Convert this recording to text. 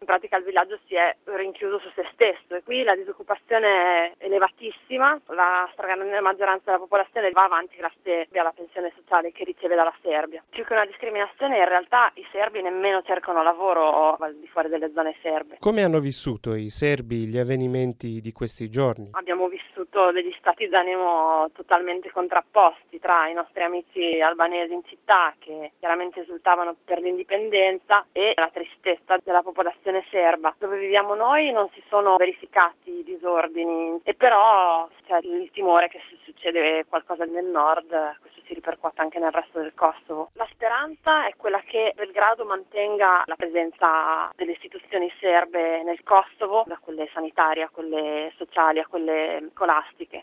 In pratica il villaggio si è rinchiuso su se stesso e qui la disoccupazione è elevatissima, la stragrande maggioranza della popolazione va avanti grazie alla pensione sociale che riceve dalla Serbia. Più che una discriminazione, in realtà i serbi nemmeno cercano lavoro al di fuori delle zone serbe. Come hanno vissuto i serbi gli avvenimenti di questi giorni? Abbiamo vissuto degli stati d'animo totalmente contrapposti tra i nostri amici albanesi in città, che chiaramente esultavano per l'indipendenza, e la tristezza della popolazione serba. Dove viviamo noi non si sono verificati disordini, e però c'è il timore che se succede qualcosa nel nord, questo si ripercuota anche nel resto del Kosovo. La speranza è quella che Belgrado mantenga la presenza delle istituzioni serbe nel Kosovo, da quelle sanitarie a quelle sociali a quelle scolastiche.